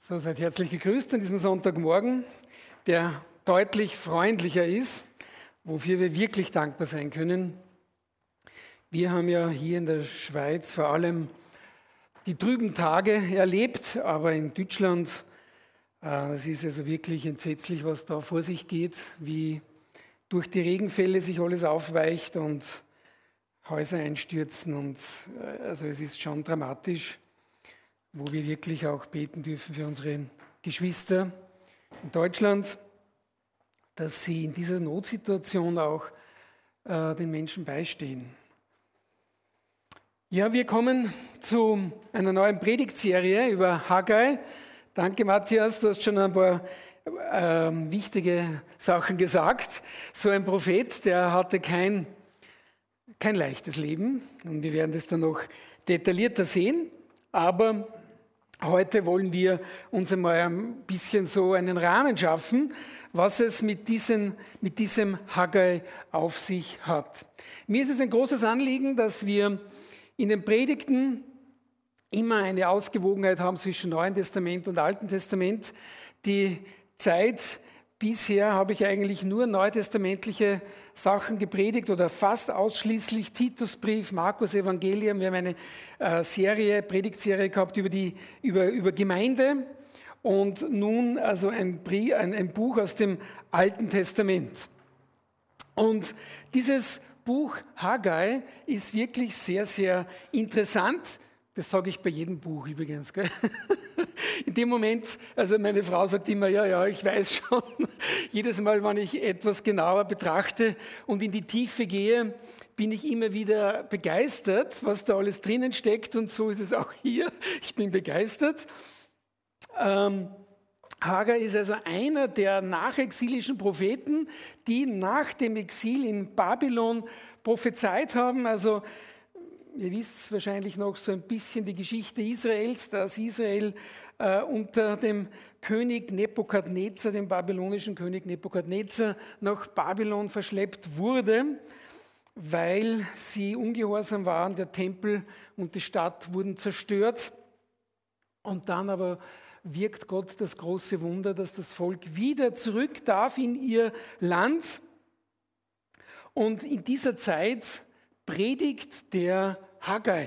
So, seid herzlich gegrüßt an diesem Sonntagmorgen, der deutlich freundlicher ist, wofür wir wirklich dankbar sein können. Wir haben ja hier in der Schweiz vor allem die trüben Tage erlebt, aber in Deutschland, es ist also wirklich entsetzlich, was da vor sich geht, wie durch die Regenfälle sich alles aufweicht und Häuser einstürzen. Und also es ist schon dramatisch, wo wir wirklich auch beten dürfen für unsere Geschwister in Deutschland, dass sie in dieser Notsituation auch den Menschen beistehen. Ja, wir kommen zu einer neuen Predigtserie über Haggai. Danke, Matthias, du hast schon ein paar wichtige Sachen gesagt. So ein Prophet, der hatte kein leichtes Leben und wir werden das dann noch detaillierter sehen, aber heute wollen wir uns einmal ein bisschen so einen Rahmen schaffen, was es mit diesem Haggai auf sich hat. Mir ist es ein großes Anliegen, dass wir in den Predigten immer eine Ausgewogenheit haben zwischen Neuen Testament und Alten Testament. Die Zeit bisher habe ich eigentlich nur neutestamentliche Sachen gepredigt oder fast ausschließlich Titusbrief, Markus Evangelium. Wir haben eine Predigtserie gehabt über Gemeinde und nun also ein Buch aus dem Alten Testament. Und dieses Buch Haggai ist wirklich sehr, sehr interessant. Das sage ich bei jedem Buch übrigens. Gell? In dem Moment, also meine Frau sagt immer, ja, ich weiß schon. Jedes Mal, wenn ich etwas genauer betrachte und in die Tiefe gehe, bin ich immer wieder begeistert, was da alles drinnen steckt. Und so ist es auch hier. Ich bin begeistert. Haggai ist also einer der nachexilischen Propheten, die nach dem Exil in Babylon prophezeit haben. Also ihr wisst wahrscheinlich noch so ein bisschen die Geschichte Israels, dass Israel unter dem König Nebukadnezar, dem babylonischen König Nebukadnezar, nach Babylon verschleppt wurde, weil sie ungehorsam waren. Der Tempel und die Stadt wurden zerstört. Und dann aber wirkt Gott das große Wunder, dass das Volk wieder zurück darf in ihr Land. Und in dieser Zeit predigt der Haggai.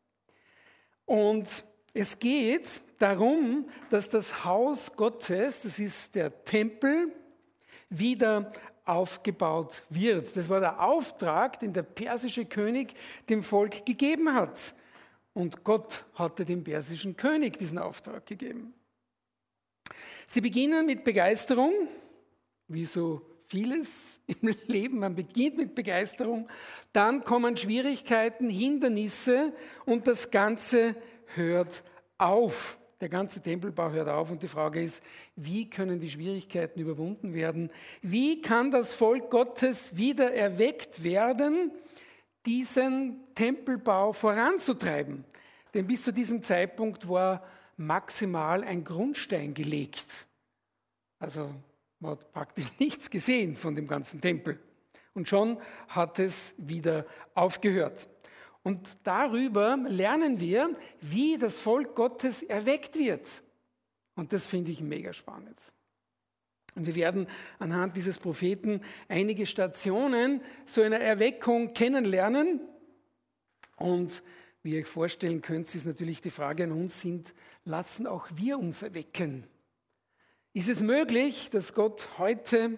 Und es geht darum, dass das Haus Gottes, das ist der Tempel, wieder aufgebaut wird. Das war der Auftrag, den der persische König dem Volk gegeben hat. Und Gott hatte dem persischen König diesen Auftrag gegeben. Sie beginnen mit Begeisterung, wie so vieles im Leben, man beginnt mit Begeisterung, dann kommen Schwierigkeiten, Hindernisse und das Ganze hört auf. Der ganze Tempelbau hört auf und die Frage ist, wie können die Schwierigkeiten überwunden werden? Wie kann das Volk Gottes wieder erweckt werden, diesen Tempelbau voranzutreiben? Denn bis zu diesem Zeitpunkt war maximal ein Grundstein gelegt. Also man hat praktisch nichts gesehen von dem ganzen Tempel. Und schon hat es wieder aufgehört. Und darüber lernen wir, wie das Volk Gottes erweckt wird. Und das finde ich mega spannend. Und wir werden anhand dieses Propheten einige Stationen so einer Erweckung kennenlernen. Und wie ihr euch vorstellen könnt, ist natürlich die Frage an uns, lassen auch wir uns erwecken? Ist es möglich, dass Gott heute,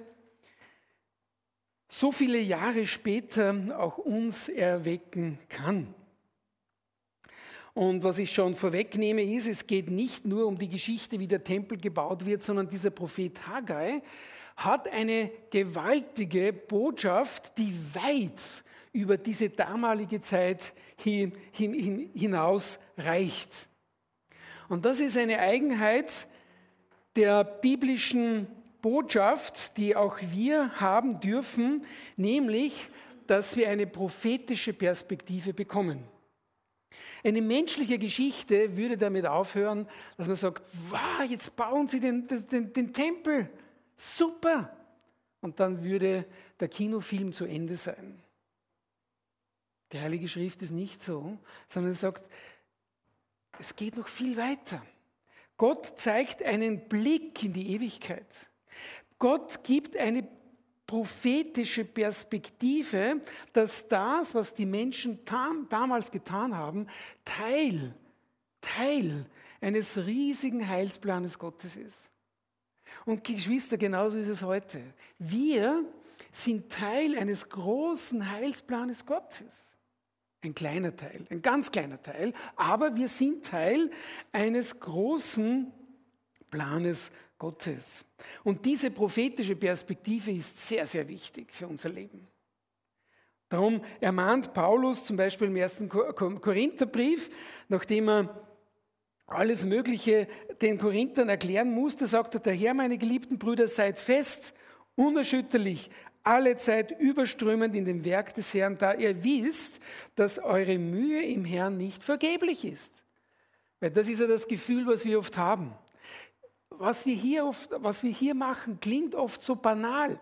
so viele Jahre später, auch uns erwecken kann? Und was ich schon vorwegnehme ist, es geht nicht nur um die Geschichte, wie der Tempel gebaut wird, sondern dieser Prophet Haggai hat eine gewaltige Botschaft, die weit über diese damalige Zeit hinaus reicht. Und das ist eine Eigenheit der biblischen Botschaft, die auch wir haben dürfen, nämlich, dass wir eine prophetische Perspektive bekommen. Eine menschliche Geschichte würde damit aufhören, dass man sagt, wow, jetzt bauen sie den Tempel, super. Und dann würde der Kinofilm zu Ende sein. Die Heilige Schrift ist nicht so, sondern es sagt, es geht noch viel weiter. Gott zeigt einen Blick in die Ewigkeit. Gott gibt eine prophetische Perspektive, dass das, was die Menschen damals getan haben, Teil eines riesigen Heilsplanes Gottes ist. Und Geschwister, genauso ist es heute. Wir sind Teil eines großen Heilsplanes Gottes. Ein kleiner Teil, ein ganz kleiner Teil, aber wir sind Teil eines großen Planes Gottes. Und diese prophetische Perspektive ist sehr, sehr wichtig für unser Leben. Darum ermahnt Paulus zum Beispiel im 1. Korintherbrief, nachdem er alles Mögliche den Korinthern erklären musste, sagt er: Daher, meine geliebten Brüder, seid fest, unerschütterlich, allezeit überströmend in dem Werk des Herrn, da ihr wisst, dass eure Mühe im Herrn nicht vergeblich ist. Weil das ist ja das Gefühl, was wir oft haben. Was wir hier machen, klingt oft so banal.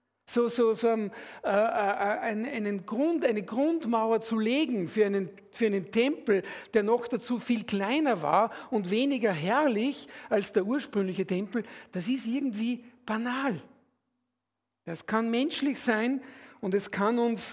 Eine Grundmauer zu legen für einen Tempel, der noch dazu viel kleiner war und weniger herrlich als der ursprüngliche Tempel, das ist irgendwie banal. Das kann menschlich sein und es kann uns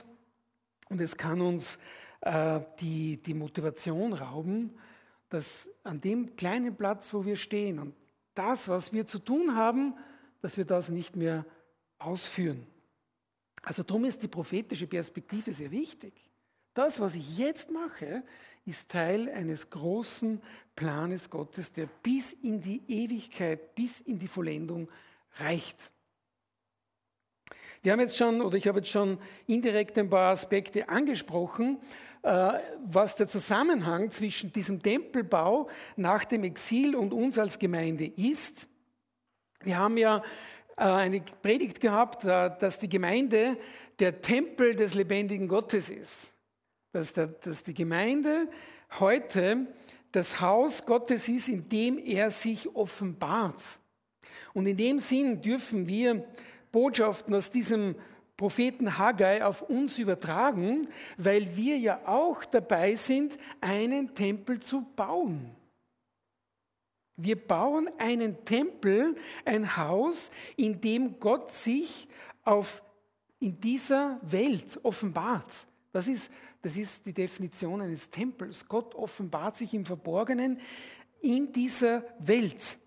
die Motivation rauben, dass an dem kleinen Platz, wo wir stehen und das, was wir zu tun haben, dass wir das nicht mehr ausführen. Also darum ist die prophetische Perspektive sehr wichtig. Das, was ich jetzt mache, ist Teil eines großen Planes Gottes, der bis in die Ewigkeit, bis in die Vollendung reicht. Ich habe jetzt schon indirekt ein paar Aspekte angesprochen, was der Zusammenhang zwischen diesem Tempelbau nach dem Exil und uns als Gemeinde ist. Wir haben ja eine Predigt gehabt, dass die Gemeinde der Tempel des lebendigen Gottes ist. Dass die Gemeinde heute das Haus Gottes ist, in dem er sich offenbart. Und in dem Sinn dürfen wir Botschaften aus diesem Propheten Haggai auf uns übertragen, weil wir ja auch dabei sind, einen Tempel zu bauen. Wir bauen einen Tempel, ein Haus, in dem Gott sich in dieser Welt offenbart. Das ist die Definition eines Tempels. Gott offenbart sich im Verborgenen in dieser Welt.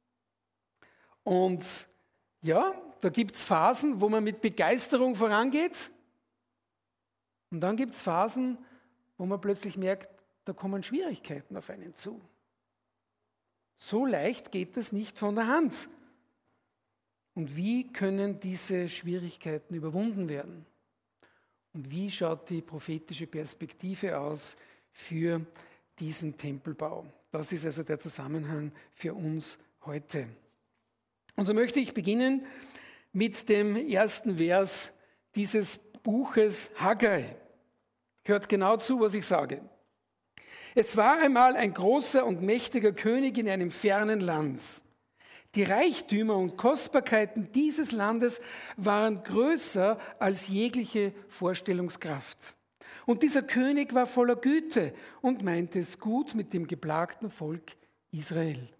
Und ja, da gibt es Phasen, wo man mit Begeisterung vorangeht. Und dann gibt es Phasen, wo man plötzlich merkt, da kommen Schwierigkeiten auf einen zu. So leicht geht das nicht von der Hand. Und wie können diese Schwierigkeiten überwunden werden? Und wie schaut die prophetische Perspektive aus für diesen Tempelbau? Das ist also der Zusammenhang für uns heute. Und so möchte ich beginnen mit dem ersten Vers dieses Buches Haggai. Hört genau zu, was ich sage. Es war einmal ein großer und mächtiger König in einem fernen Land. Die Reichtümer und Kostbarkeiten dieses Landes waren größer als jegliche Vorstellungskraft. Und dieser König war voller Güte und meinte es gut mit dem geplagten Volk Israel.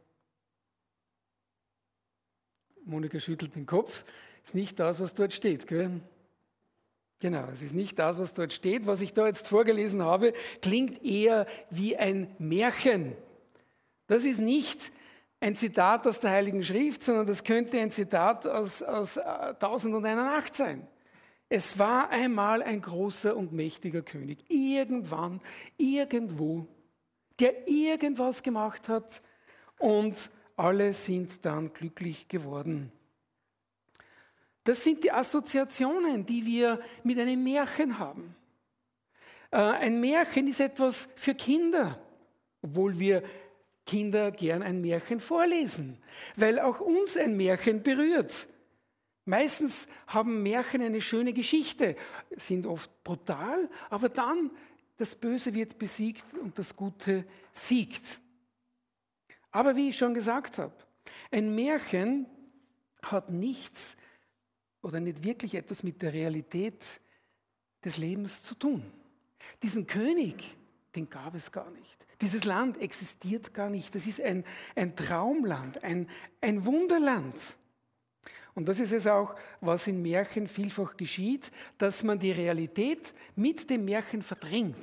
Monika schüttelt den Kopf. Ist nicht das, was dort steht, gell? Genau, es ist nicht das, was dort steht. Was ich da jetzt vorgelesen habe, klingt eher wie ein Märchen. Das ist nicht ein Zitat aus der Heiligen Schrift, sondern das könnte ein Zitat aus 1001 Nacht sein. Es war einmal ein großer und mächtiger König, irgendwann, irgendwo, der irgendwas gemacht hat und alle sind dann glücklich geworden. Das sind die Assoziationen, die wir mit einem Märchen haben. Ein Märchen ist etwas für Kinder, obwohl wir Kinder gern ein Märchen vorlesen, weil auch uns ein Märchen berührt. Meistens haben Märchen eine schöne Geschichte, sind oft brutal, aber dann das Böse wird besiegt und das Gute siegt. Aber wie ich schon gesagt habe, ein Märchen hat nichts oder nicht wirklich etwas mit der Realität des Lebens zu tun. Diesen König, den gab es gar nicht. Dieses Land existiert gar nicht. Das ist ein Traumland, ein Wunderland. Und das ist es auch, was in Märchen vielfach geschieht, dass man die Realität mit dem Märchen verdrängt.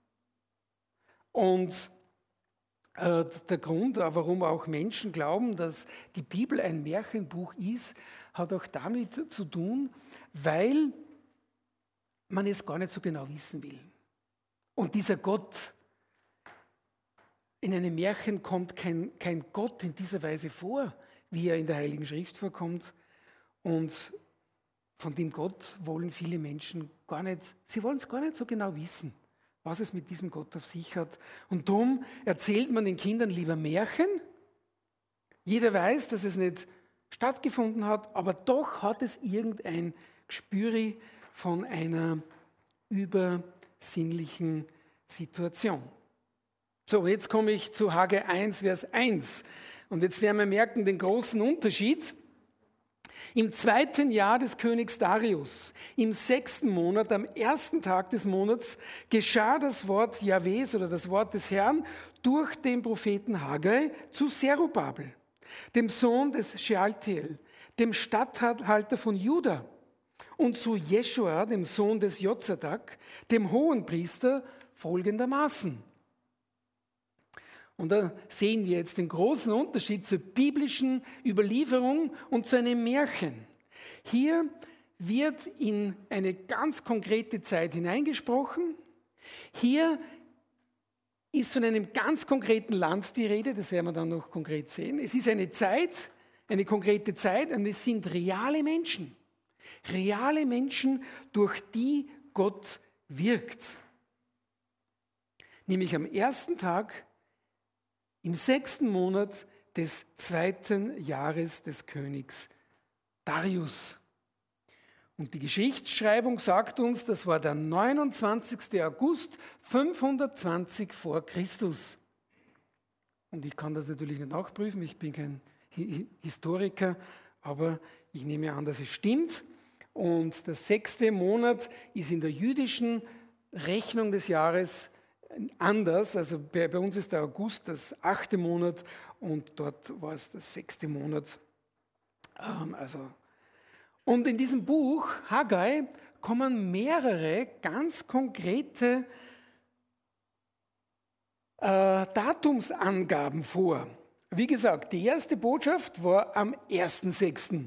Und der Grund, warum auch Menschen glauben, dass die Bibel ein Märchenbuch ist, hat auch damit zu tun, weil man es gar nicht so genau wissen will. Und dieser Gott, in einem Märchen kommt kein Gott in dieser Weise vor, wie er in der Heiligen Schrift vorkommt. Und von dem Gott wollen viele Menschen sie wollen es gar nicht so genau wissen, was es mit diesem Gott auf sich hat. Und darum erzählt man den Kindern lieber Märchen. Jeder weiß, dass es nicht stattgefunden hat, aber doch hat es irgendein Gespür von einer übersinnlichen Situation. So, jetzt komme ich zu Haggai 1, Vers 1. Und jetzt werden wir merken den großen Unterschied. Im 2. Jahr des Königs Darius, im 6. Monat, am 1. Tag des Monats, geschah das Wort Jahwes oder das Wort des Herrn durch den Propheten Haggai zu Zerubabel, dem Sohn des Shealtiel, dem Statthalter von Juda, und zu Jeschua, dem Sohn des Jozadak, dem Hohenpriester, folgendermaßen. Und da sehen wir jetzt den großen Unterschied zur biblischen Überlieferung und zu einem Märchen. Hier wird in eine ganz konkrete Zeit hineingesprochen. Hier ist von einem ganz konkreten Land die Rede, das werden wir dann noch konkret sehen. Es ist eine Zeit, eine konkrete Zeit, und es sind reale Menschen, durch die Gott wirkt. Nämlich am 1. Tag im 6. Monat des 2. Jahres des Königs Darius. Und die Geschichtsschreibung sagt uns, das war der 29. August 520 vor Christus. Und ich kann das natürlich nicht nachprüfen, ich bin kein Historiker, aber ich nehme an, dass es stimmt. Und der 6. Monat ist in der jüdischen Rechnung des Jahres anders. Also bei uns ist der August das 8. Monat und dort war es das 6. Monat. Und in diesem Buch Haggai kommen mehrere ganz konkrete Datumsangaben vor. Wie gesagt, die erste Botschaft war am 1.6.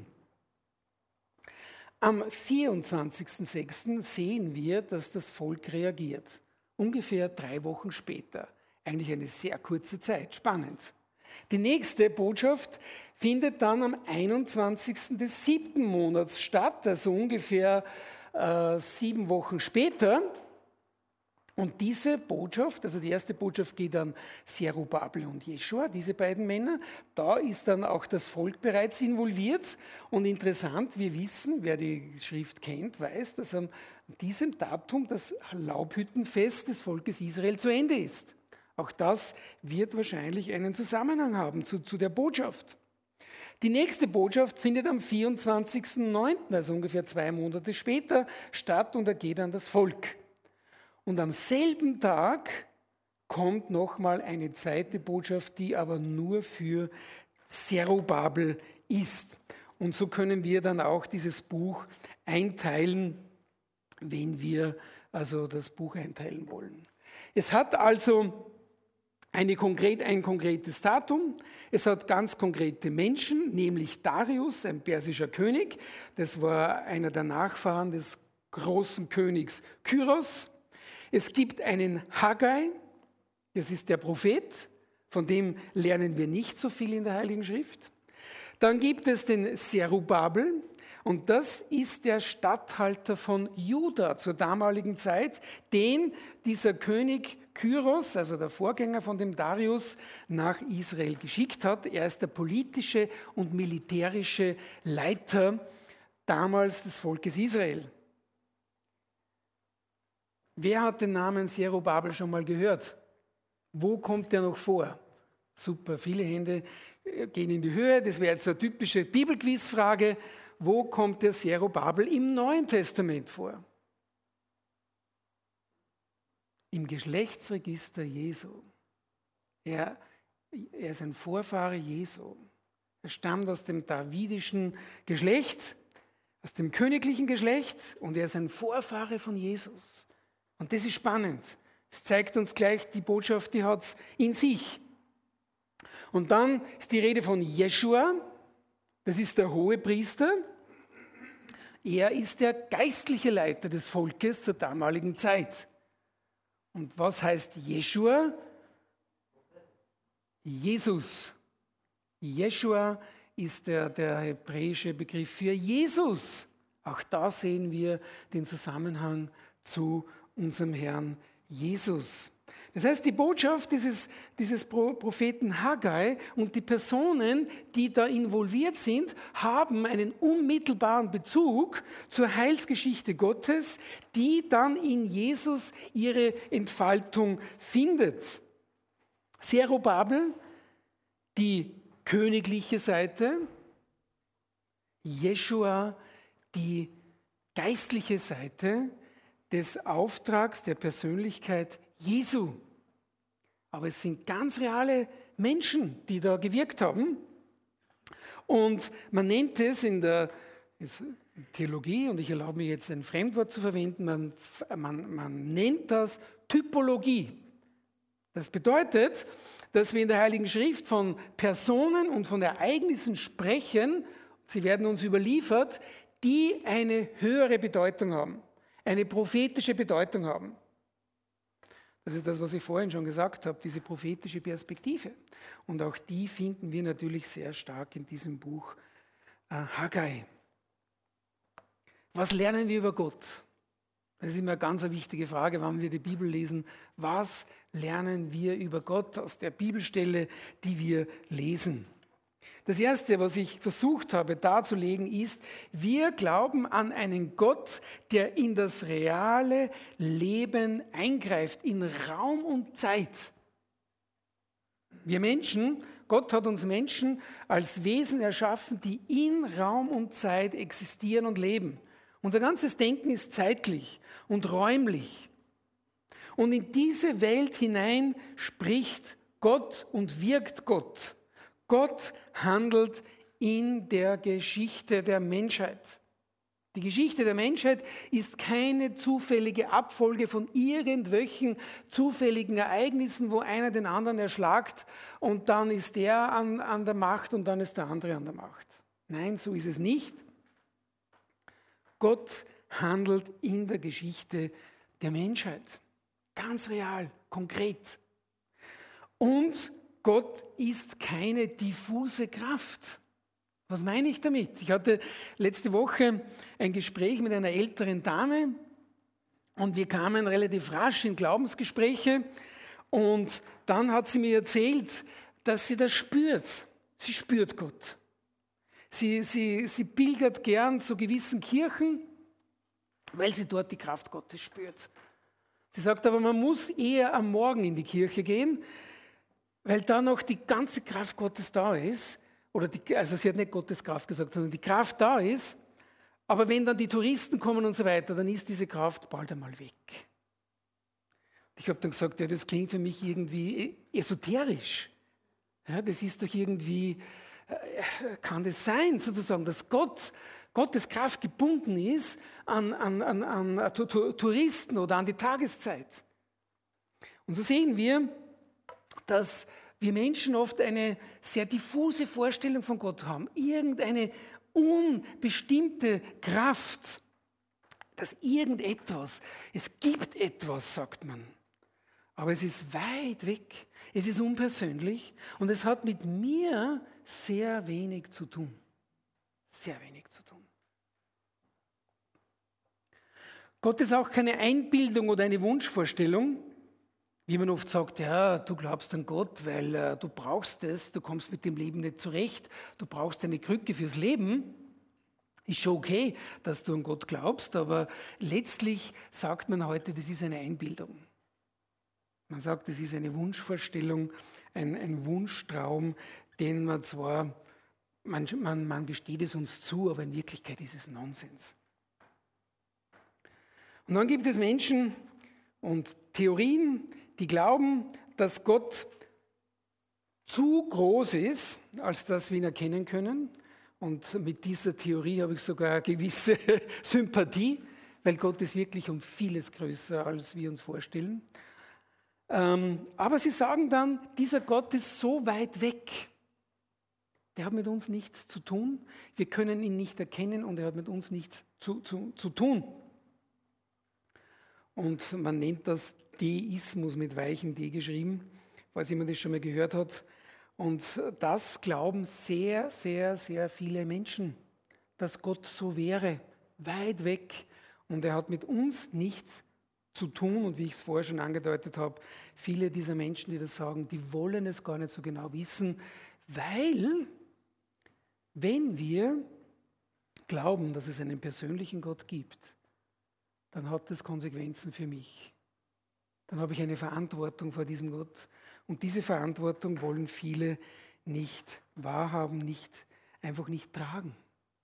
Am 24.6. sehen wir, dass das Volk reagiert. Ungefähr 3 Wochen später. Eigentlich eine sehr kurze Zeit. Spannend. Die nächste Botschaft findet dann am 21. des 7. Monats statt, also ungefähr 7 Wochen später. Und diese Botschaft, also die erste Botschaft geht an Zerubabel und Jeschua, diese beiden Männer. Da ist dann auch das Volk bereits involviert. Und interessant, wir wissen, wer die Schrift kennt, weiß, dass an diesem Datum das Laubhüttenfest des Volkes Israel zu Ende ist. Auch das wird wahrscheinlich einen Zusammenhang haben zu der Botschaft. Die nächste Botschaft findet am 24.09., also ungefähr 2 Monate später, statt und da geht an das Volk. Und am selben Tag kommt nochmal eine zweite Botschaft, die aber nur für Zerubabel ist. Und so können wir dann auch dieses Buch einteilen, wenn wir also das Buch einteilen wollen. Es hat also ein konkretes Datum, es hat ganz konkrete Menschen, nämlich Darius, ein persischer König. Das war einer der Nachfahren des großen Königs Kyros. Es gibt einen Haggai, das ist der Prophet, von dem lernen wir nicht so viel in der Heiligen Schrift. Dann gibt es den Zerubabel und das ist der Statthalter von Juda zur damaligen Zeit, den dieser König Kyros, also der Vorgänger von dem Darius, nach Israel geschickt hat. Er ist der politische und militärische Leiter damals des Volkes Israel. Wer hat den Namen Zerubabel schon mal gehört? Wo kommt der noch vor? Super, viele Hände gehen in die Höhe. Das wäre jetzt eine typische Bibelquizfrage. Wo kommt der Zerubabel im Neuen Testament vor? Im Geschlechtsregister Jesu. Er ist ein Vorfahre Jesu. Er stammt aus dem davidischen Geschlecht, aus dem königlichen Geschlecht und er ist ein Vorfahre von Jesus. Und das ist spannend. Es zeigt uns gleich, die Botschaft, die hat es in sich. Und dann ist die Rede von Jeschua, das ist der Hohepriester. Er ist der geistliche Leiter des Volkes zur damaligen Zeit. Und was heißt Jeschua? Jesus. Jeschua ist der hebräische Begriff für Jesus. Auch da sehen wir den Zusammenhang zu unserem Herrn Jesus. Das heißt, die Botschaft dieses Propheten Haggai und die Personen, die da involviert sind, haben einen unmittelbaren Bezug zur Heilsgeschichte Gottes, die dann in Jesus ihre Entfaltung findet. Zerubabel, die königliche Seite, Jeschua, die geistliche Seite des Auftrags der Persönlichkeit Jesu. Aber es sind ganz reale Menschen, die da gewirkt haben. Und man nennt es in der Theologie, und ich erlaube mir jetzt ein Fremdwort zu verwenden, man nennt das Typologie. Das bedeutet, dass wir in der Heiligen Schrift von Personen und von Ereignissen sprechen, sie werden uns überliefert, die eine höhere Bedeutung haben, eine prophetische Bedeutung haben. Das ist das, was ich vorhin schon gesagt habe, diese prophetische Perspektive. Und auch die finden wir natürlich sehr stark in diesem Buch Haggai. Was lernen wir über Gott? Das ist immer eine ganz wichtige Frage, wenn wir die Bibel lesen. Was lernen wir über Gott aus der Bibelstelle, die wir lesen? Das Erste, was ich versucht habe darzulegen, ist, wir glauben an einen Gott, der in das reale Leben eingreift, in Raum und Zeit. Wir Menschen, Gott hat uns Menschen als Wesen erschaffen, die in Raum und Zeit existieren und leben. Unser ganzes Denken ist zeitlich und räumlich. Und in diese Welt hinein spricht Gott und wirkt Gott. Gott handelt in der Geschichte der Menschheit. Die Geschichte der Menschheit ist keine zufällige Abfolge von irgendwelchen zufälligen Ereignissen, wo einer den anderen erschlagt und dann ist der an der Macht und dann ist der andere an der Macht. Nein, so ist es nicht. Gott handelt in der Geschichte der Menschheit. Ganz real, konkret. Und Gott ist keine diffuse Kraft. Was meine ich damit? Ich hatte letzte Woche ein Gespräch mit einer älteren Dame und wir kamen relativ rasch in Glaubensgespräche und dann hat sie mir erzählt, dass sie das spürt. Sie spürt Gott. Sie pilgert gern zu gewissen Kirchen, weil sie dort die Kraft Gottes spürt. Sie sagt aber, man muss eher am Morgen in die Kirche gehen, weil da noch die ganze Kraft Gottes da ist, also sie hat nicht Gottes Kraft gesagt, sondern die Kraft da ist, aber wenn dann die Touristen kommen und so weiter, dann ist diese Kraft bald einmal weg. Ich habe dann gesagt, ja, das klingt für mich irgendwie esoterisch. Ja, das ist doch irgendwie, kann das sein, sozusagen, dass Gottes Kraft gebunden ist an Touristen oder an die Tageszeit. Und so sehen wir, dass wir Menschen oft eine sehr diffuse Vorstellung von Gott haben. Irgendeine unbestimmte Kraft, dass es gibt etwas, sagt man. Aber es ist weit weg, es ist unpersönlich und es hat mit mir sehr wenig zu tun. Sehr wenig zu tun. Gott ist auch keine Einbildung oder eine Wunschvorstellung. Wie man oft sagt, ja, du glaubst an Gott, weil du brauchst es, du kommst mit dem Leben nicht zurecht, du brauchst eine Krücke fürs Leben. Ist schon okay, dass du an Gott glaubst, aber letztlich sagt man heute, das ist eine Einbildung. Man sagt, das ist eine Wunschvorstellung, ein Wunschtraum, den man zwar, man gesteht es uns zu, aber in Wirklichkeit ist es Nonsens. Und dann gibt es Menschen und Theorien, die glauben, dass Gott zu groß ist, als dass wir ihn erkennen können. Und mit dieser Theorie habe ich sogar eine gewisse Sympathie, weil Gott ist wirklich um vieles größer, als wir uns vorstellen. Aber sie sagen dann, dieser Gott ist so weit weg. Der hat mit uns nichts zu tun. Wir können ihn nicht erkennen und er hat mit uns nichts zu tun. Und man nennt das Deismus mit weichem D geschrieben, falls jemand das schon mal gehört hat. Und das glauben sehr, sehr, sehr viele Menschen, dass Gott so wäre, weit weg. Und er hat mit uns nichts zu tun. Und wie ich es vorher schon angedeutet habe, viele dieser Menschen, die das sagen, die wollen es gar nicht so genau wissen, weil, wenn wir glauben, dass es einen persönlichen Gott gibt, dann hat das Konsequenzen für mich. Dann habe ich eine Verantwortung vor diesem Gott. Und diese Verantwortung wollen viele nicht wahrhaben, einfach nicht tragen.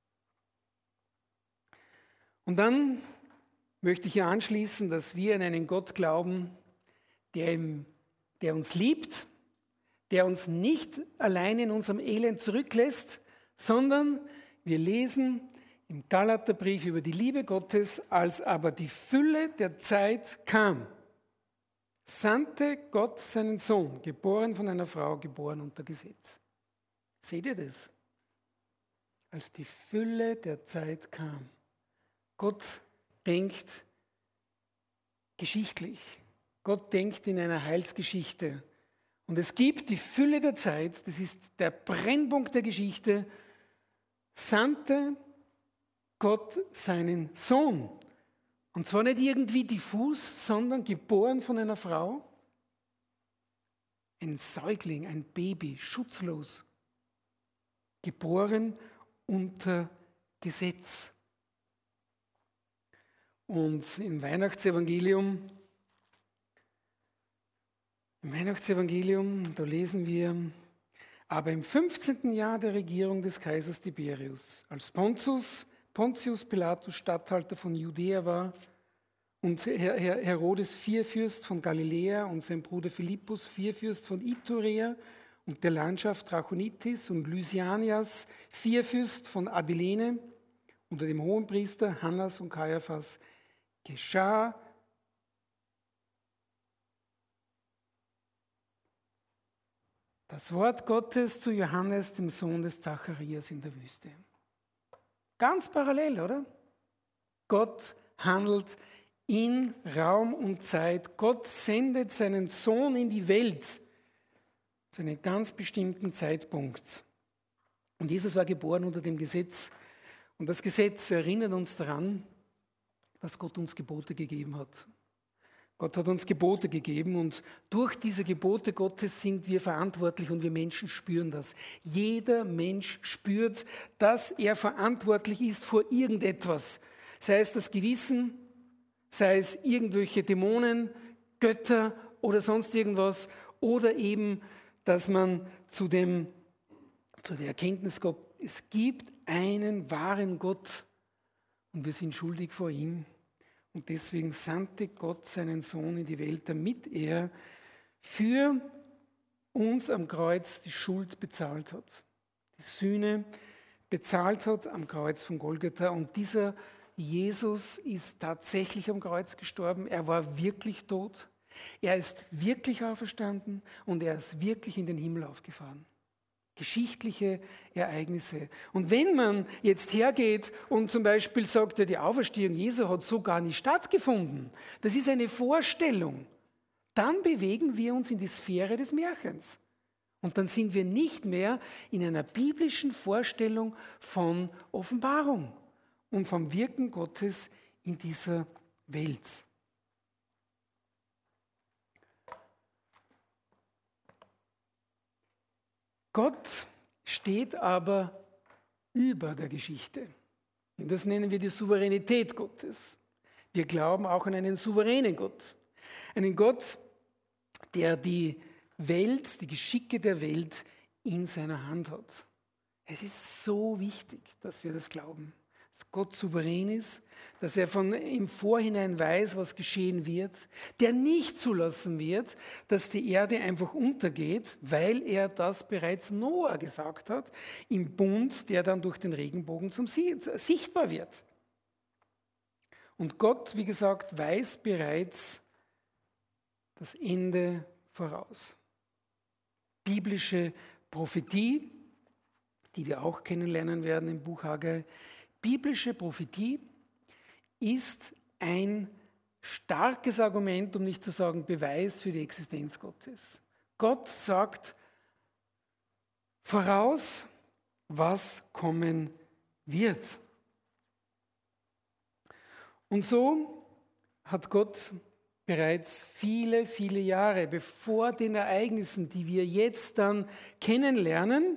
Und dann möchte ich hier anschließen, dass wir an einen Gott glauben, der uns liebt, der uns nicht allein in unserem Elend zurücklässt, sondern wir lesen im Galaterbrief über die Liebe Gottes, als aber die Fülle der Zeit kam, sandte Gott seinen Sohn, geboren von einer Frau, geboren unter Gesetz. Seht ihr das? Als die Fülle der Zeit kam. Gott denkt geschichtlich. Gott denkt in einer Heilsgeschichte. Und es gibt die Fülle der Zeit, das ist der Brennpunkt der Geschichte, sandte Gott seinen Sohn. Und zwar nicht irgendwie diffus, sondern geboren von einer Frau. Ein Säugling, ein Baby, schutzlos. Geboren unter Gesetz. Und im Weihnachtsevangelium, da lesen wir, aber im 15. Jahr der Regierung des Kaisers Tiberius, als Pontius Pilatus Statthalter von Judäa war und Herodes Vierfürst von Galiläa und sein Bruder Philippus Vierfürst von Iturea und der Landschaft Trachonitis und Lysianias Vierfürst von Abilene unter dem Hohenpriester Hannas und Kaiaphas geschah das Wort Gottes zu Johannes, dem Sohn des Zacharias in der Wüste. Ganz parallel, oder? Gott handelt in Raum und Zeit. Gott sendet seinen Sohn in die Welt zu einem ganz bestimmten Zeitpunkt. Und Jesus war geboren unter dem Gesetz. Und das Gesetz erinnert uns daran, dass Gott uns Gebote gegeben hat. Gott hat uns Gebote gegeben und durch diese Gebote Gottes sind wir verantwortlich und wir Menschen spüren das. Jeder Mensch spürt, dass er verantwortlich ist vor irgendetwas. Sei es das Gewissen, sei es irgendwelche Dämonen, Götter oder sonst irgendwas oder eben, dass man zu der Erkenntnis kommt, es gibt einen wahren Gott und wir sind schuldig vor ihm. Und deswegen sandte Gott seinen Sohn in die Welt, damit er für uns am Kreuz die Schuld bezahlt hat. Die Sühne bezahlt hat am Kreuz von Golgatha. Und dieser Jesus ist tatsächlich am Kreuz gestorben. Er war wirklich tot. Er ist wirklich auferstanden und er ist wirklich in den Himmel aufgefahren. Geschichtliche Ereignisse. Und wenn man jetzt hergeht und zum Beispiel sagt, ja, die Auferstehung Jesu hat so gar nicht stattgefunden, das ist eine Vorstellung, dann bewegen wir uns in die Sphäre des Märchens. Und dann sind wir nicht mehr in einer biblischen Vorstellung von Offenbarung und vom Wirken Gottes in dieser Welt. Gott steht aber über der Geschichte. Und das nennen wir die Souveränität Gottes. Wir glauben auch an einen souveränen Gott. Einen Gott, der die Welt, die Geschicke der Welt in seiner Hand hat. Es ist so wichtig, dass wir das glauben. dass Gott souverän ist, dass er im Vorhinein weiß, was geschehen wird, der nicht zulassen wird, dass die Erde einfach untergeht, weil er das bereits Noah gesagt hat, im Bund, der dann durch den Regenbogen sichtbar wird. Und Gott, wie gesagt, weiß bereits das Ende voraus. Biblische Prophetie, die wir auch kennenlernen werden im Buch Haggai. Biblische Prophetie ist ein starkes Argument, um nicht zu sagen Beweis für die Existenz Gottes. Gott sagt voraus, was kommen wird. Und so hat Gott bereits viele, viele Jahre, bevor den Ereignissen, die wir jetzt dann kennenlernen,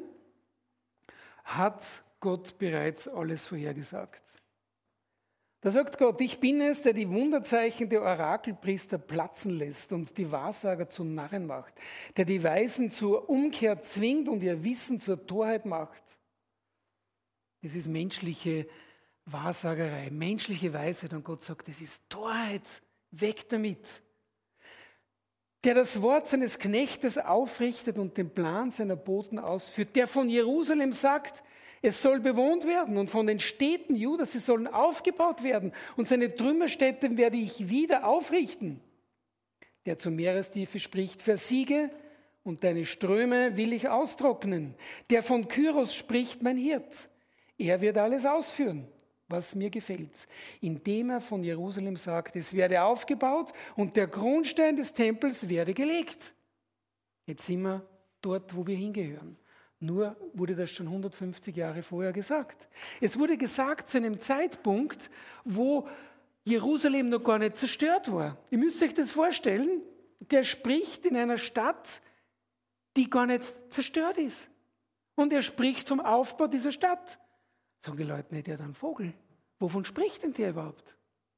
hat Gott bereits alles vorhergesagt. Da sagt Gott, ich bin es, der die Wunderzeichen der Orakelpriester platzen lässt und die Wahrsager zu Narren macht, der die Weisen zur Umkehr zwingt und ihr Wissen zur Torheit macht. Es ist menschliche Wahrsagerei, menschliche Weisheit und Gott sagt, es ist Torheit, weg damit. Der das Wort seines Knechtes aufrichtet und den Plan seiner Boten ausführt, der von Jerusalem sagt, es soll bewohnt werden und von den Städten Judas, sie sollen aufgebaut werden und seine Trümmerstätten werde ich wieder aufrichten. Der zur Meerestiefe spricht, versiege und deine Ströme will ich austrocknen. Der von Kyros spricht, mein Hirt, er wird alles ausführen, was mir gefällt. Indem er von Jerusalem sagt, es werde aufgebaut und der Grundstein des Tempels werde gelegt. Jetzt sind wir dort, wo wir hingehören. Nur wurde das schon 150 Jahre vorher gesagt. Es wurde gesagt zu einem Zeitpunkt, wo Jerusalem noch gar nicht zerstört war. Ihr müsst euch das vorstellen, der spricht in einer Stadt, die gar nicht zerstört ist. Und er spricht vom Aufbau dieser Stadt. Sagen die Leute nicht, der hat einen Vogel. Wovon spricht denn der überhaupt?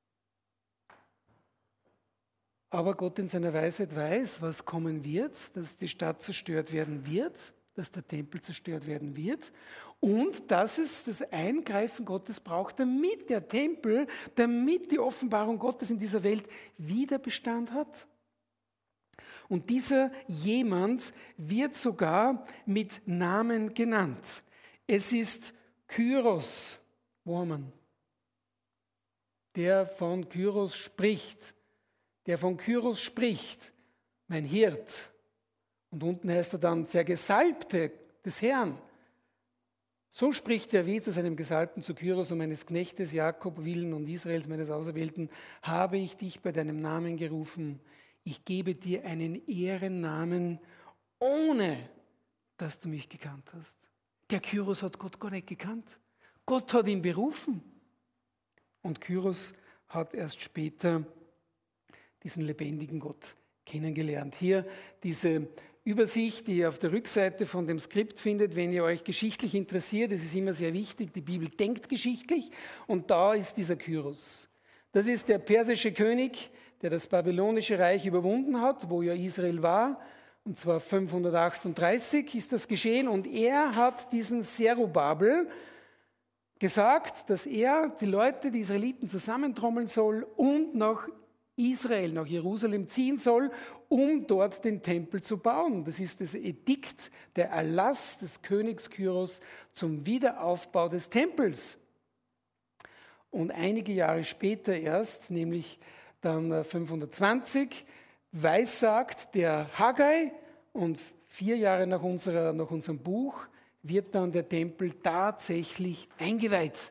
Aber Gott in seiner Weisheit weiß, was kommen wird, dass die Stadt zerstört werden wird, dass der Tempel zerstört werden wird und dass es das Eingreifen Gottes braucht, damit der Tempel, damit die Offenbarung Gottes in dieser Welt wieder Bestand hat. Und dieser jemand wird sogar mit Namen genannt. Es ist Kyros, wo haben wir ihn? Der von Kyros spricht. Der von Kyros spricht, mein Hirt. Und unten heißt er dann, der Gesalbte des Herrn. So spricht der wie zu seinem Gesalbten zu Kyros, um meines Knechtes Jakob willen und Israels meines Auserwählten, habe ich dich bei deinem Namen gerufen. Ich gebe dir einen Ehrennamen, ohne dass du mich gekannt hast. Der Kyros hat Gott gar nicht gekannt. Gott hat ihn berufen. Und Kyros hat erst später diesen lebendigen Gott kennengelernt. Hier diese Übersicht, die ihr auf der Rückseite von dem Skript findet, wenn ihr euch geschichtlich interessiert. Es ist immer sehr wichtig, die Bibel denkt geschichtlich und da ist dieser Kyros. Das ist der persische König, der das babylonische Reich überwunden hat, wo ja Israel war, und zwar 538 ist das geschehen und er hat diesen Zerubabel gesagt, dass er die Leute, die Israeliten zusammentrommeln soll und nach Israel, nach Jerusalem ziehen soll, um dort den Tempel zu bauen. Das ist das Edikt, der Erlass des Königs Kyros zum Wiederaufbau des Tempels. Und einige Jahre später erst, nämlich dann 520, weissagt der Haggai und 4 Jahre nach unserem Buch wird dann der Tempel tatsächlich eingeweiht.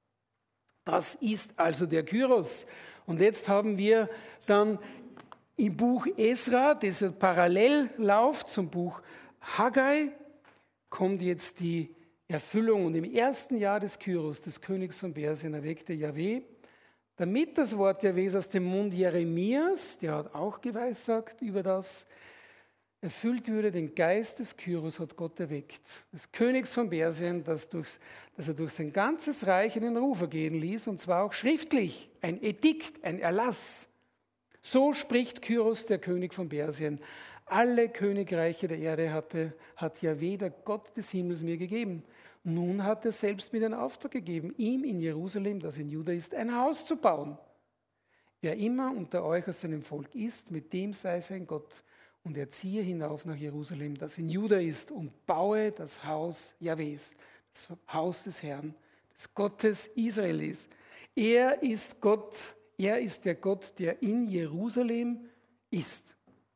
Das ist also der Kyros. Und jetzt haben wir dann im Buch Esra, das parallel läuft zum Buch Haggai, kommt jetzt die Erfüllung. Und im ersten Jahr des Kyros, des Königs von Persien, erweckte Jahwe, damit das Wort Jahwes aus dem Mund Jeremias, der hat auch geweissagt über das, erfüllt würde, den Geist des Kyros hat Gott erweckt, des Königs von Persien, dass er durch sein ganzes Reich einen Ruf ergehen ließ, und zwar auch schriftlich, ein Edikt, ein Erlass. So spricht Kyros, der König von Persien. Alle Königreiche der Erde hat Jahwe, der Gott des Himmels, mir gegeben. Nun hat er selbst mir den Auftrag gegeben, ihm in Jerusalem, das in Juda ist, ein Haus zu bauen. Wer immer unter euch aus seinem Volk ist, mit dem sei sein Gott. Und er ziehe hinauf nach Jerusalem, das in Juda ist, und baue das Haus Jahwes, das Haus des Herrn, des Gottes Israel ist. Er ist Gott, er ist der Gott, der in Jerusalem ist.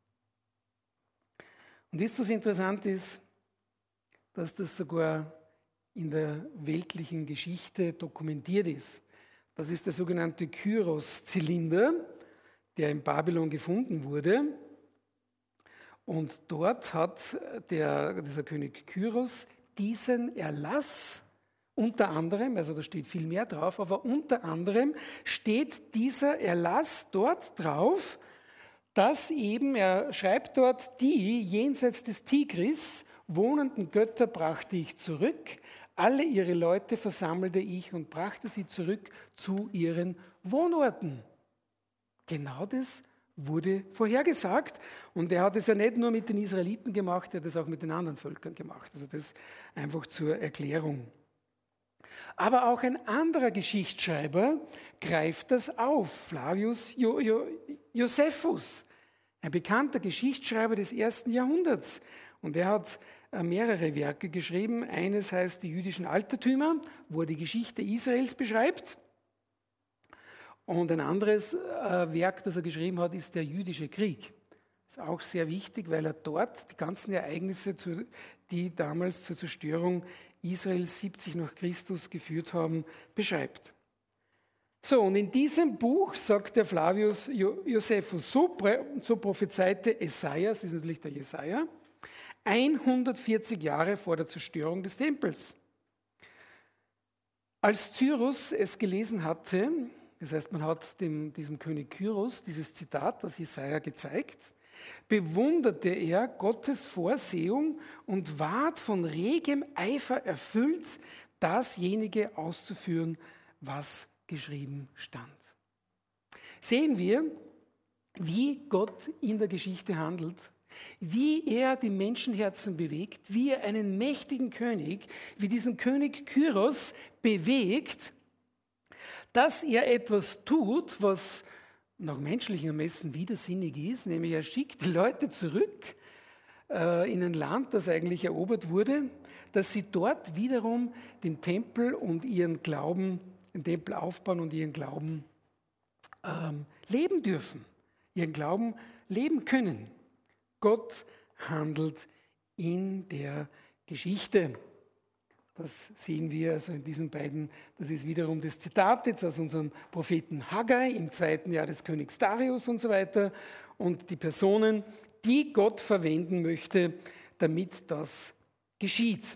Und ist, was interessant ist, dass das sogar in der weltlichen Geschichte dokumentiert ist. Das ist der sogenannte Kyros-Zylinder, der in Babylon gefunden wurde. Und dort hat dieser König Kyros diesen Erlass unter anderem, also da steht viel mehr drauf, aber unter anderem steht dieser Erlass dort drauf, dass eben, er schreibt dort, die jenseits des Tigris wohnenden Götter brachte ich zurück, alle ihre Leute versammelte ich und brachte sie zurück zu ihren Wohnorten. Genau das wurde vorhergesagt. Und er hat es ja nicht nur mit den Israeliten gemacht, er hat es auch mit den anderen Völkern gemacht. Also das einfach zur Erklärung. Aber auch ein anderer Geschichtsschreiber greift das auf, Flavius Josephus, ein bekannter Geschichtsschreiber des 1. Jahrhunderts. Und er hat mehrere Werke geschrieben. Eines heißt die jüdischen Altertümer, wo er die Geschichte Israels beschreibt. Und ein anderes Werk, das er geschrieben hat, ist der jüdische Krieg. Das ist auch sehr wichtig, weil er dort die ganzen Ereignisse, die damals zur Zerstörung Israels 70 nach Christus geführt haben, beschreibt. So, und in diesem Buch sagt der Flavius Josephus, so prophezeite Jesaja, das ist natürlich der Jesaja, 140 Jahre vor der Zerstörung des Tempels. Als Cyrus es gelesen hatte, das heißt, man hat diesem König Kyros dieses Zitat aus Jesaja gezeigt, bewunderte er Gottes Vorsehung und ward von regem Eifer erfüllt, dasjenige auszuführen, was geschrieben stand. Sehen wir, wie Gott in der Geschichte handelt, wie er die Menschenherzen bewegt, wie er einen mächtigen König, wie diesen König Kyros bewegt, dass er etwas tut, was nach menschlichem Ermessen widersinnig ist, nämlich er schickt die Leute zurück in ein Land, das eigentlich erobert wurde, dass sie dort wiederum den Tempel und ihren Glauben, den Tempel aufbauen und ihren Glauben leben dürfen, ihren Glauben leben können. Gott handelt in der Geschichte. Das sehen wir also in diesen beiden, das ist wiederum das Zitat jetzt aus unserem Propheten Haggai im 2. Jahr des Königs Darius und so weiter und die Personen, die Gott verwenden möchte, damit das geschieht.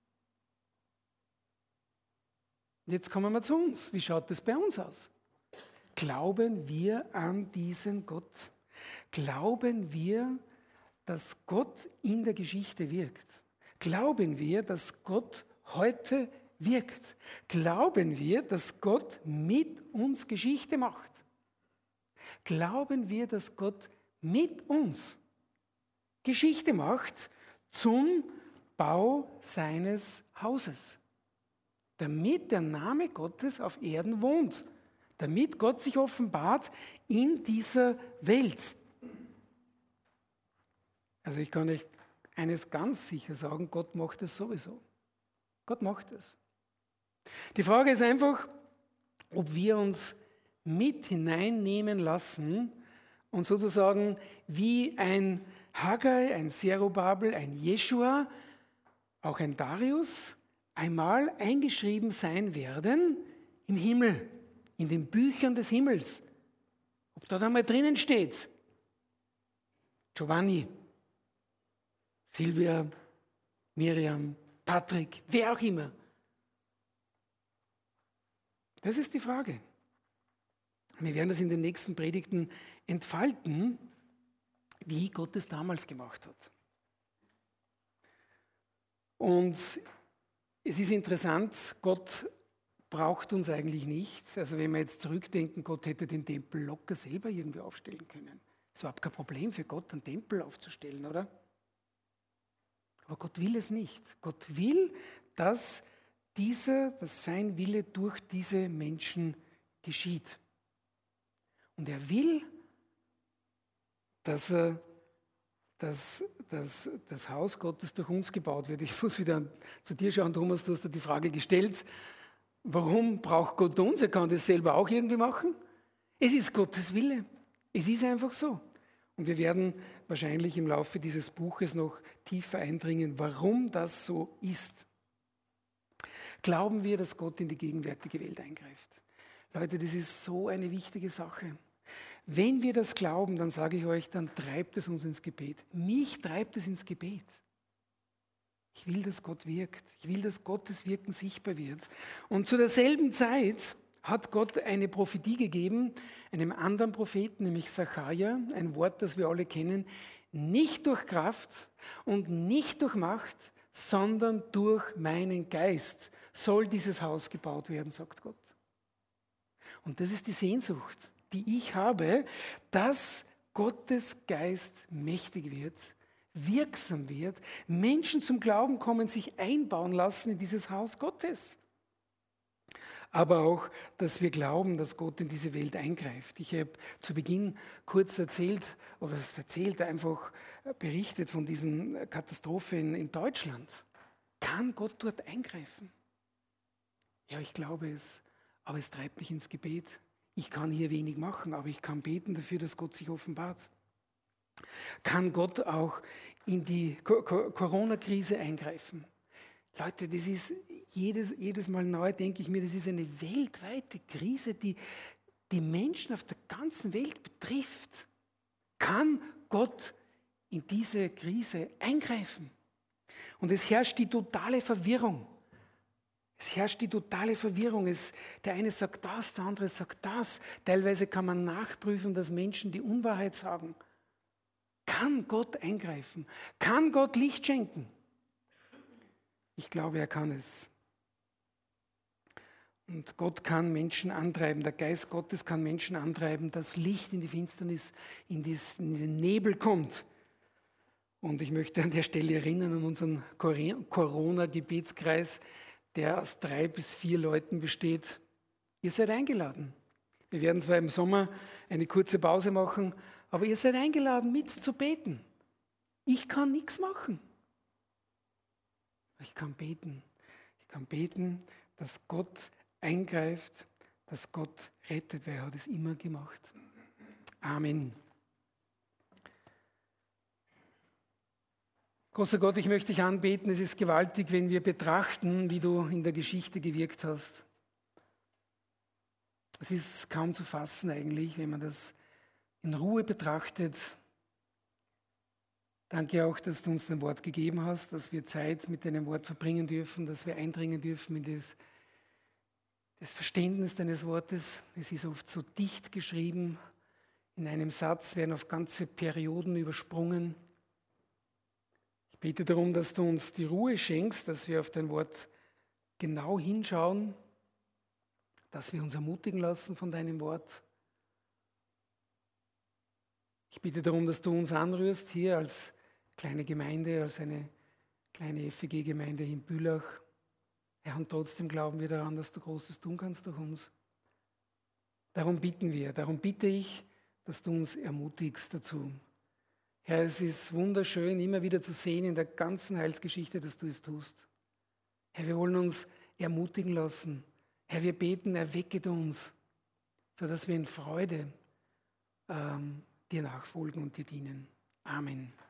Jetzt kommen wir zu uns. Wie schaut es bei uns aus? Glauben wir an diesen Gott? Glauben wir, dass Gott in der Geschichte wirkt? Glauben wir, dass Gott heute wirkt? Glauben wir, dass Gott mit uns Geschichte macht? Glauben wir, dass Gott mit uns Geschichte macht zum Bau seines Hauses? Damit der Name Gottes auf Erden wohnt, damit Gott sich offenbart in dieser Welt. Also ich kann euch eines ganz sicher sagen, Gott macht es sowieso. Gott macht es. Die Frage ist einfach, ob wir uns mit hineinnehmen lassen und sozusagen wie ein Haggai, ein Zerubabel, ein Jeschua, auch ein Darius, einmal eingeschrieben sein werden im Himmel, in den Büchern des Himmels. Ob da einmal drinnen steht, Giovanni, Silvia, Miriam, Patrick, wer auch immer. Das ist die Frage. Wir werden das in den nächsten Predigten entfalten, wie Gott es damals gemacht hat. Und es ist interessant, Gott braucht uns eigentlich nicht. Also wenn wir jetzt zurückdenken, Gott hätte den Tempel locker selber irgendwie aufstellen können. Ist überhaupt kein Problem für Gott, einen Tempel aufzustellen, oder? Aber Gott will es nicht. Gott will, dass sein Wille durch diese Menschen geschieht. Und er will, dass das Haus Gottes durch uns gebaut wird. Ich muss wieder zu dir schauen, Thomas, du hast dir die Frage gestellt, warum braucht Gott uns? Er kann das selber auch irgendwie machen. Es ist Gottes Wille. Es ist einfach so. Und wir werden wahrscheinlich im Laufe dieses Buches noch tiefer eindringen, warum das so ist. Glauben wir, dass Gott in die gegenwärtige Welt eingreift? Leute, das ist so eine wichtige Sache. Wenn wir das glauben, dann sage ich euch, dann treibt es uns ins Gebet. Mich treibt es ins Gebet. Ich will, dass Gott wirkt. Ich will, dass Gottes Wirken sichtbar wird. Und zu derselben Zeit hat Gott eine Prophetie gegeben, einem anderen Propheten, nämlich Sacharja, ein Wort, das wir alle kennen, nicht durch Kraft und nicht durch Macht, sondern durch meinen Geist soll dieses Haus gebaut werden, sagt Gott. Und das ist die Sehnsucht, die ich habe, dass Gottes Geist mächtig wird, wirksam wird, Menschen zum Glauben kommen, sich einbauen lassen in dieses Haus Gottes. Aber auch, dass wir glauben, dass Gott in diese Welt eingreift. Ich habe zu Beginn kurz einfach berichtet von diesen Katastrophe in Deutschland. Kann Gott dort eingreifen? Ja, ich glaube es, aber es treibt mich ins Gebet. Ich kann hier wenig machen, aber ich kann beten dafür, dass Gott sich offenbart. Kann Gott auch in die Corona-Krise eingreifen? Leute, das ist jedes Mal neu, denke ich mir, das ist eine weltweite Krise, die die Menschen auf der ganzen Welt betrifft. Kann Gott in diese Krise eingreifen? Und es herrscht die totale Verwirrung. Der eine sagt das, der andere sagt das. Teilweise kann man nachprüfen, dass Menschen die Unwahrheit sagen. Kann Gott eingreifen? Kann Gott Licht schenken? Ich glaube, er kann es. Und Gott kann Menschen antreiben, der Geist Gottes kann Menschen antreiben, dass Licht in die Finsternis, in den Nebel kommt. Und ich möchte an der Stelle erinnern an unseren Corona-Gebetskreis, der aus 3 bis 4 Leuten besteht. Ihr seid eingeladen. Wir werden zwar im Sommer eine kurze Pause machen, aber ihr seid eingeladen, mitzubeten. Ich kann nichts machen. Ich kann beten. Ich kann beten, dass Gott eingreift, dass Gott rettet, weil er hat es immer gemacht. Amen. Großer Gott, ich möchte dich anbeten. Es ist gewaltig, wenn wir betrachten, wie du in der Geschichte gewirkt hast. Es ist kaum zu fassen eigentlich, wenn man das in Ruhe betrachtet. Danke auch, dass du uns dein Wort gegeben hast, dass wir Zeit mit deinem Wort verbringen dürfen, dass wir eindringen dürfen in das Verständnis deines Wortes. Es ist oft so dicht geschrieben. In einem Satz werden oft ganze Perioden übersprungen. Ich bete darum, dass du uns die Ruhe schenkst, dass wir auf dein Wort genau hinschauen, dass wir uns ermutigen lassen von deinem Wort. Ich bitte darum, dass du uns anrührst hier als kleine Gemeinde, als eine kleine FEG-Gemeinde in Bülach. Herr, und trotzdem glauben wir daran, dass du Großes tun kannst durch uns. Darum bitte ich, dass du uns ermutigst dazu. Herr, es ist wunderschön, immer wieder zu sehen in der ganzen Heilsgeschichte, dass du es tust. Herr, wir wollen uns ermutigen lassen. Herr, wir beten, erwecke du uns, sodass wir in Freude dir nachfolgen und dir dienen. Amen.